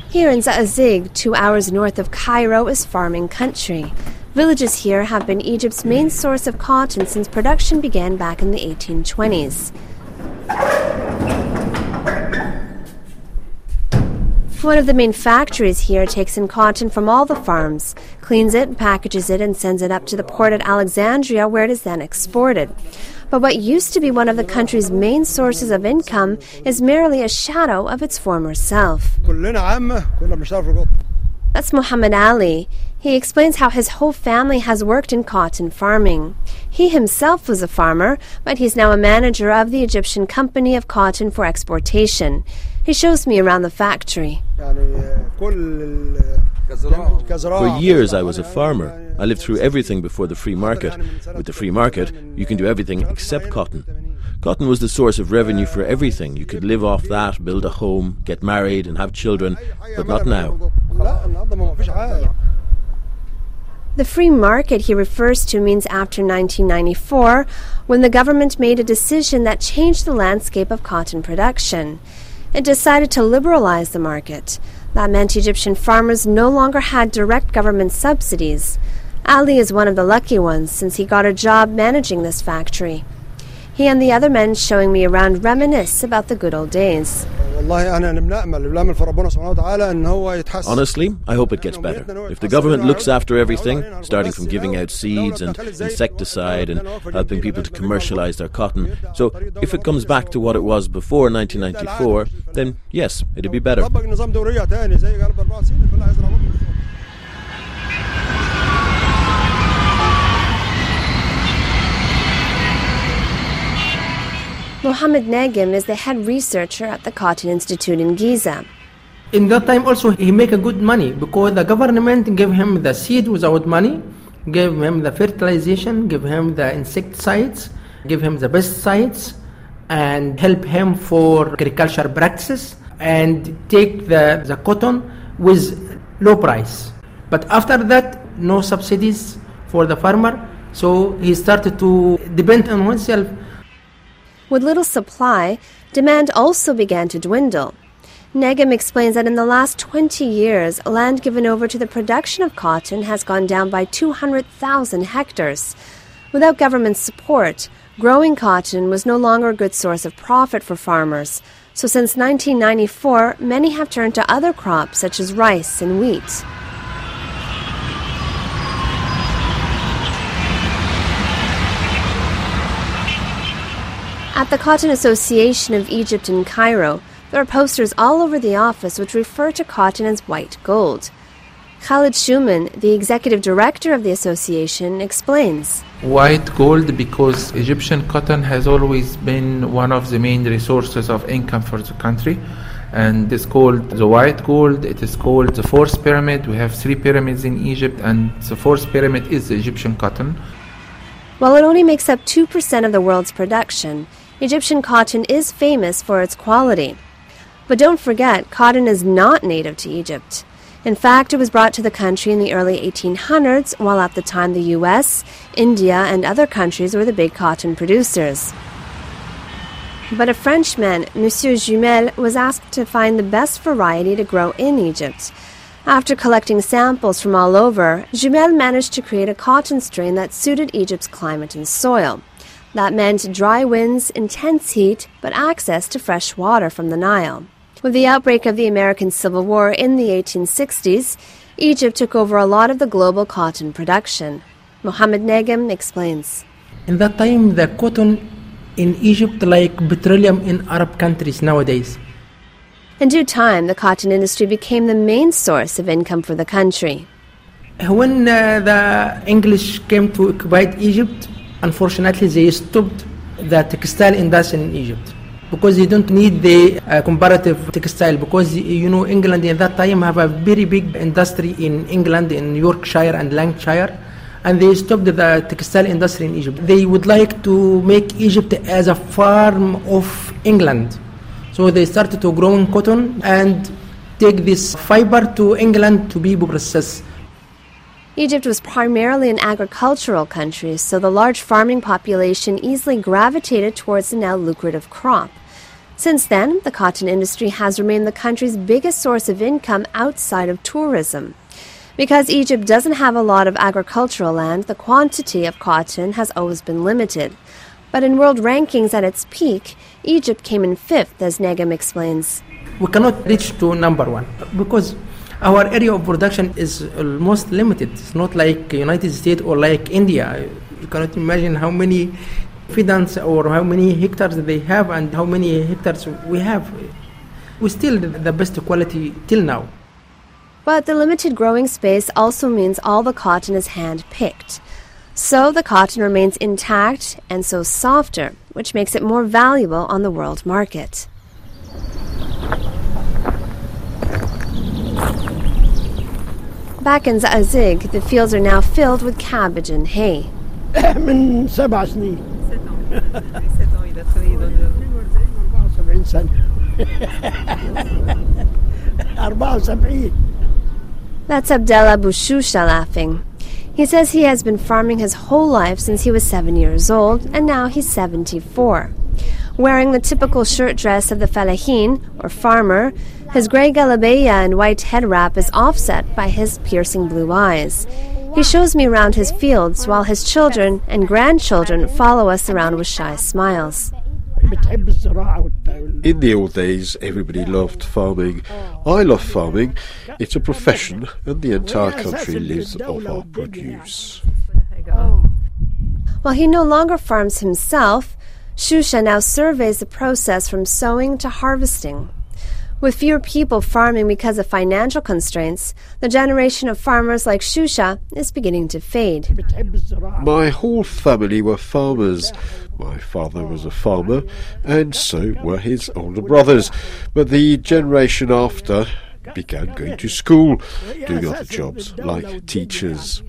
Here in Zaazig, 2 hours north of Cairo, is farming country. Villages here have been Egypt's main source of cotton since production began back in the 1820s. One of the main factories here takes in cotton from all the farms, cleans it, packages it, and sends it up to the port at Alexandria, where it is then exported. But what used to be one of the country's main sources of income is merely a shadow of its former self. That's Muhammad Ali. He explains how his whole family has worked in cotton farming. He himself was a farmer, but he's now a manager of the Egyptian Company of Cotton for Exportation. He shows me around the factory. For years I was a farmer. I lived through everything before the free market. With the free market, you can do everything except cotton. Cotton was the source of revenue for everything. You could live off that, build a home, get married and have children, but not now. The free market he refers to means after 1994, when the government made a decision that changed the landscape of cotton production. It decided to liberalize the market. That meant Egyptian farmers no longer had direct government subsidies. Ali is one of the lucky ones, since he got a job managing this factory. He and the other men showing me around reminisce about the good old days. Honestly, I hope it gets better. If the government looks after everything, starting from giving out seeds and insecticide and helping people to commercialize their cotton, so if it comes back to what it was before 1994, then yes, it'll be better. Mohammed Negim is the head researcher at the Cotton Institute in Giza. In that time also he make a good money because the government gave him the seed without money, gave him the fertilization, gave him the insecticides, gave him the pesticides, and help him for agriculture practices and take the cotton with low price. But after that, no subsidies for the farmer, so he started to depend on himself. With little supply, demand also began to dwindle. Negim explains that in the last 20 years, land given over to the production of cotton has gone down by 200,000 hectares. Without government support, growing cotton was no longer a good source of profit for farmers. So since 1994, many have turned to other crops such as rice and wheat. At the Cotton Association of Egypt in Cairo, there are posters all over the office which refer to cotton as white gold. Khalid Shuman, the executive director of the association, explains. White gold because Egyptian cotton has always been one of the main resources of income for the country. And it's called the white gold. It is called the fourth pyramid. We have 3 pyramids in Egypt, and the fourth pyramid is the Egyptian cotton. While it only makes up 2% of the world's production, Egyptian cotton is famous for its quality. But don't forget, cotton is not native to Egypt. In fact, it was brought to the country in the early 1800s, while at the time the US, India, and other countries were the big cotton producers. But a Frenchman, Monsieur Jumel, was asked to find the best variety to grow in Egypt. After collecting samples from all over, Jumel managed to create a cotton strain that suited Egypt's climate and soil. That meant dry winds, intense heat, but access to fresh water from the Nile. With the outbreak of the American Civil War in the 1860s, Egypt took over a lot of the global cotton production. Mohammed Negim explains. In that time, the cotton in Egypt like petroleum in Arab countries nowadays. In due time, the cotton industry became the main source of income for the country. When the English came to occupy Egypt, unfortunately, they stopped the textile industry in Egypt because they don't need the comparative textile because, England at that time have a very big industry in England, in Yorkshire and Lancashire, and they stopped the textile industry in Egypt. They would like to make Egypt as a farm of England. So they started to grow cotton and take this fiber to England to be processed. Egypt was primarily an agricultural country, so the large farming population easily gravitated towards the now lucrative crop. Since then, the cotton industry has remained the country's biggest source of income outside of tourism. Because Egypt doesn't have a lot of agricultural land, the quantity of cotton has always been limited. But in world rankings at its peak, Egypt came in 5th, as Negm explains. We cannot reach to number 1 because our area of production is almost limited. It's not like United States or like India. You cannot imagine how many fields or how many hectares they have and how many hectares we have. We're still the best quality till now. But the limited growing space also means all the cotton is hand-picked. So the cotton remains intact and so softer, which makes it more valuable on the world market. Back in Za'azig, the fields are now filled with cabbage and hay. من 7 سنين 74 سنة 74. That's Abdallah Bouchoucha laughing. He says he has been farming his whole life since he was 7 years old, and now he's 74. Wearing the typical shirt dress of the falahin, or farmer, his grey galabeya and white head wrap is offset by his piercing blue eyes. He shows me around his fields while his children and grandchildren follow us around with shy smiles. In the old days, everybody loved farming. I love farming. It's a profession, and the entire country lives off our produce. While he no longer farms himself, Shusha now surveys the process from sowing to harvesting. With fewer people farming because of financial constraints, the generation of farmers like Shusha is beginning to fade. My whole family were farmers. My father was a farmer, and so were his older brothers. But the generation after began going to school, doing other jobs like teachers.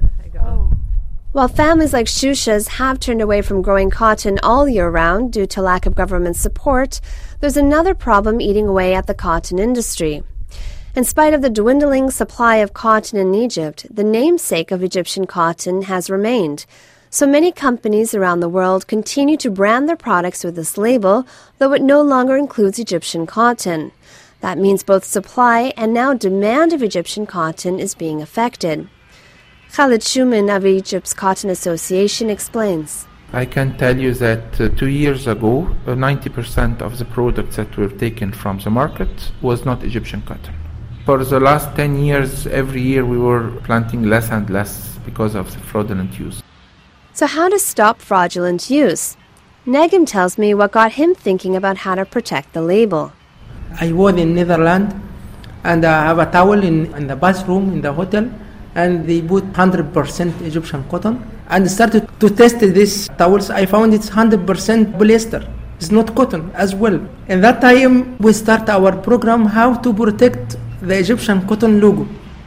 While families like Shusha's have turned away from growing cotton all year round due to lack of government support, there's another problem eating away at the cotton industry. In spite of the dwindling supply of cotton in Egypt, the namesake of Egyptian cotton has remained. So many companies around the world continue to brand their products with this label, though it no longer includes Egyptian cotton. That means both supply and now demand of Egyptian cotton is being affected. Khalid Shuman of Egypt's Cotton Association explains. I can tell you that 2 years ago, 90% of the products that were taken from the market was not Egyptian cotton. For the last 10 years, every year we were planting less and less because of the fraudulent use. So how to stop fraudulent use? Negm tells me what got him thinking about how to protect the label. I was in Netherlands and I have a towel in the bathroom in the hotel, and they put 100% Egyptian cotton and started to test these towels. I found it's 100% polyester. It's not cotton as well. At that time, we start our program how to protect the Egyptian cotton logo.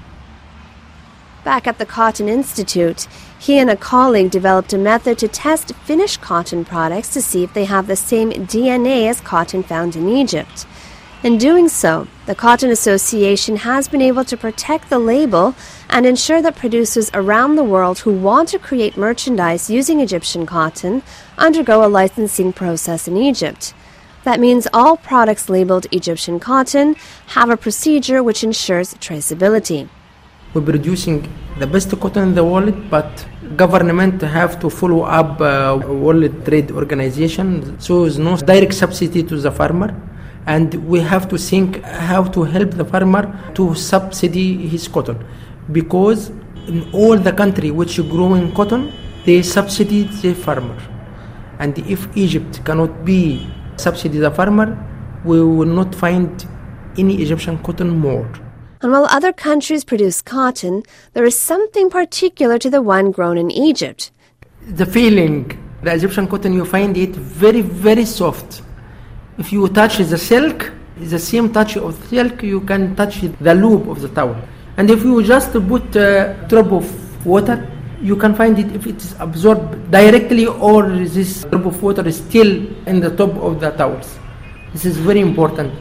Back at the Cotton Institute, he and a colleague developed a method to test finished cotton products to see if they have the same DNA as cotton found in Egypt. In doing so, the Cotton Association has been able to protect the label and ensure that producers around the world who want to create merchandise using Egyptian cotton undergo a licensing process in Egypt. That means all products labeled Egyptian cotton have a procedure which ensures traceability. We're producing the best cotton in the world, but government have to follow up World Trade Organization, so there's no direct subsidy to the farmer. And we have to think how to help the farmer to subsidy his cotton, because in all the country which are growing cotton, they subsidy the farmer. And if Egypt cannot be subsidy the farmer, we will not find any Egyptian cotton more. And while other countries produce cotton, there is something particular to the one grown in Egypt. The feeling, the Egyptian cotton, you find it very, very soft. If you touch the silk, the same touch of silk, you can touch the loop of the towel. And if you just put a drop of water, you can find it if it is absorbed directly or this drop of water is still in the top of the towels. This is very important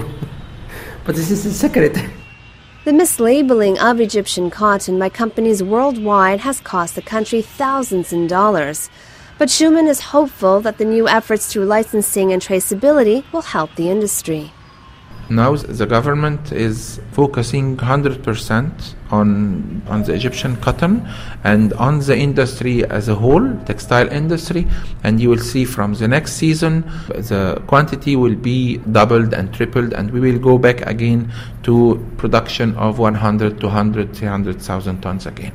but this is a secret. The mislabeling of Egyptian cotton by companies worldwide has cost the country thousands in dollars. But Shuman is hopeful that the new efforts through licensing and traceability will help the industry. Now the government is focusing 100% on the Egyptian cotton and on the industry as a whole, textile industry, and you will see from the next season the quantity will be doubled and tripled, and we will go back again to production of 100, 200, 300,000 tons again.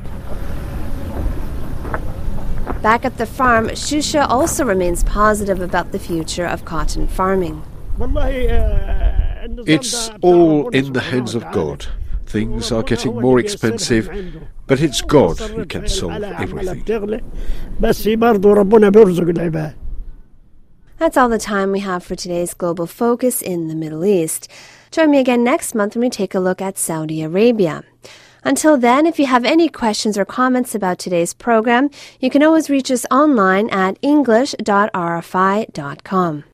Back at the farm, Shusha also remains positive about the future of cotton farming. It's all in the hands of God. Things are getting more expensive, but it's God who can solve everything. That's all the time we have for today's Global Focus in the Middle East. Join me again next month when we take a look at Saudi Arabia. Until then, if you have any questions or comments about today's program, you can always reach us online at english.rfi.com.